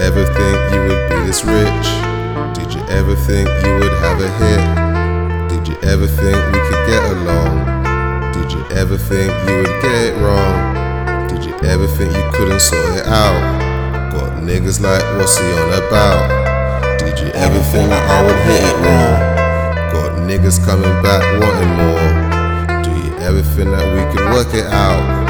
ever think you would be this rich? Did you ever think you would have a hit? Did you ever think we could get along? Did you ever think you would get it wrong? Did you ever think you couldn't sort it out? Got niggas like, what's he on about? Did you ever think that I would hit it raw? Got niggas coming back wanting more. Do you ever think that we could work it out?